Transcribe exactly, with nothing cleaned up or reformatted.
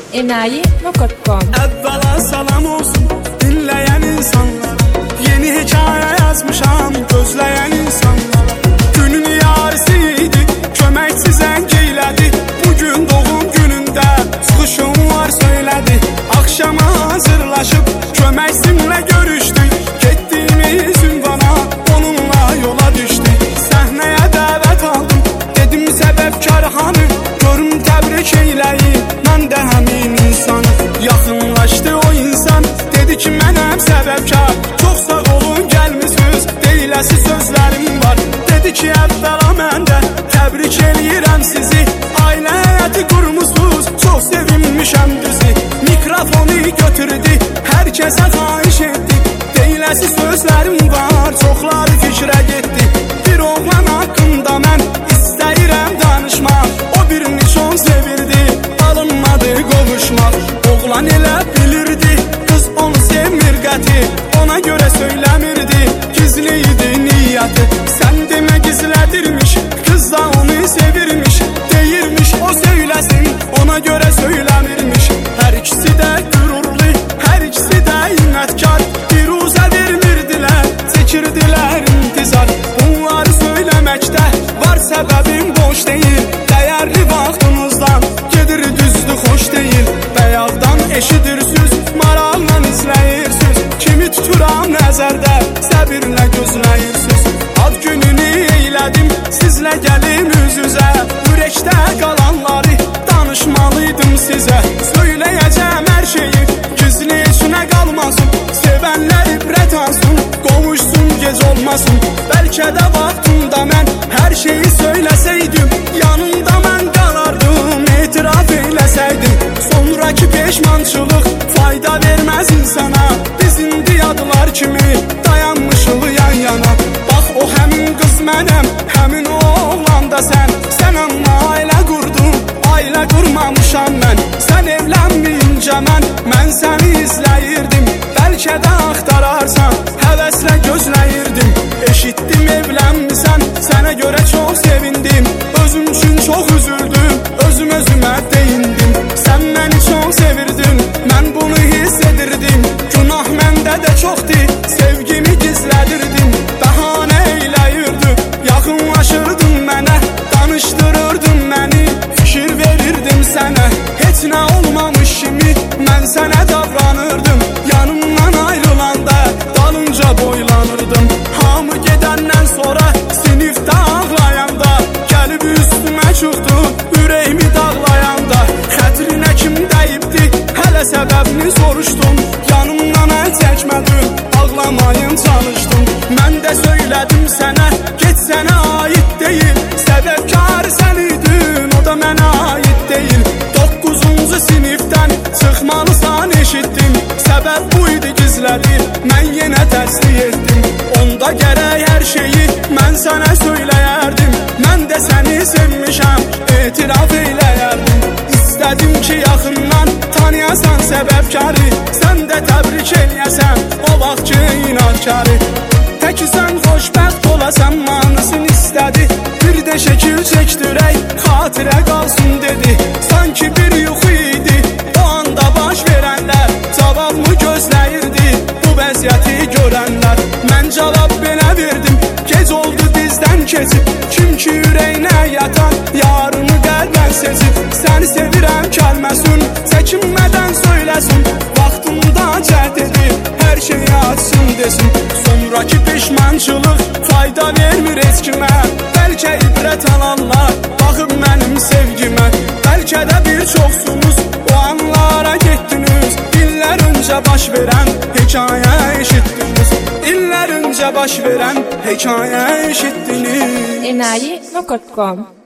enayi nokta com. Evvela salam olsun dinleyen insanlar, yeni hikaye yazmışam gözleyen insanlar. Günün yarısıydı, kömeksiz engeyledi. Bugün doğum gününde sıkışım var söyledi. Akşama hazırlaşıp kömeksimle görüştük. Gittiğimiz ünvana onunla yola düştük. Sahneye davet aldım, dedim sebepkar hanı. Görüm tebrik eyleyin, ben de həmin insanı. Yaxınlaşdı o insan, dedi ki mənəm səbəbkar. Çox sağ olun gəlmisiniz, deyiləsi sözlərim var. Dedi ki əvvəla mən də təbrik eləyirəm sizi. Ailə həyəti qurmusunuz, çox sevinmişəm düzü. Mikrofonu götürdü, hər kəsə xahiş etdi. Deyiləsi sözlərim var, çoxları fikrə getdi. Bir oğlan haqqında mən istəyirəm danışmaq. O birini çox sevirdi, alınmadı qovuşmaq. Oğlan elə bilirdi, qız onu sevmir qəti. Ona görə söyləmirdi, gizliydi niyyəti. Sən demə gizlədirmiş, qız da onu sevirmiş. Deyirmiş o söyləsin, ona görə söyləmirmiş. Hər ikisi də qürurlu, hər ikisi də inətkar. Biruzə vermirdilər, çəkirdilər intizar. Bunları söyləməkdə var səbəbim boş deyil. Dəyərli vaxtınızdan gedir düzdür xoş deyil. Bəyaqdan eşidirsiniz, maraqla izləyirsiniz. Kimi tuturam nəzərdə, səbirlə gözləyirsiniz. Ad gününü eylədim, sizlə gəlim üz-üzə. Ürəkdə qalanları danışmalıydım sizə. Söyləyəcəm hər şeyi, gizli içinə qalmasın. Sevənlər ibrət alsın, qovuşsun gec olmasın. Bəlkə də vaxtında mən hər şeyi söyləsəydim, yanında mən qalardım, etiraf eyləsəydim. Sonraki peşmançılıq fayda verməz insana. Biz indi yadılar kimi dayanmışıq yan yana. Bax o həmin qız mənəm, həmin o oğlan da sən. Sən amma ailə qurdun, ailə qurmamışam mən. Sən evlənməyincə mən, mən səni izləyirdim. Bəlkə də axtararsan, həvəslə gözləyirdim. Eşitdim evlənmisən, sənə görə çox sevindim. Özüm üçün çox üzüldüm, özüm özümə deyindim. Sən məni çox sevirdin, mən bunu hiss edirdim. Günah məndə də çoxdur, sevgimi gizlədirdim. Bəhanə eyləyirdim, yaxınlaşırdın mənə. Danışdırırdın məni, fikir verirdim sənə. Heç nə olmamış kimi mən sənə davranırdım. Yanımdan ayrılanda dalınca boylanırdım. Hamı gedəndən sonra sinifdə ağlayanda, gəlib üstümə çıxdı ürəyimi dağlayanda. Xətrinə kim dəyibdi, hələ səbəbini soruşdum. Yanımdan əl çəkmədim, ağlamayın çalışdım. Mən də söylədim sənə, get sənə aid deyil. Səbəbkar sən idin, o da mənə aid deyil. Doqquzuncu sinifdən çıxmalısan eşitdim. Səbəb bu idi gizlədi, mən yenə təsdiq etdim. Onda gərək hər şeyi mən sənə söyləyərdim. Mən də səni sevmişəm, etiraf eyləyərdim. İstədim ki yaxından tanıyasan səbəbkarı. Sən də təbrik eləyəsən o vaxt ki inadkarı. Təki sən xoşbəxt olasan manısını istədi. Bir də şəkil çəkdirək, xatirə qalsın dedi. Sanki bir yuxu idi, o anda baş verənlər. Cavabımı gözləyirdi bu vəziyyəti görənlər. Mən cavab belə verdim, gec oldu bizdən keçib. Kim ki ürəyinə yatan, yarını qəlbən sezib. Səni sevirəm kəlməsin, çəkinmədən söyləsin. Vaxtında cəhd edib, hər şeyi açsın desin. Sonraki peşmançılıq fayda vermir heç kimə. Bəlkə ibrət alanlar baxıb mənim sevgimə. Bəlkə də bir çoxsunuz o anlara getdiniz. İllər öncə baş verən hekayə eşitdiniz. İllər öncə baş verən hekayə eşitdiniz. enayi nokta com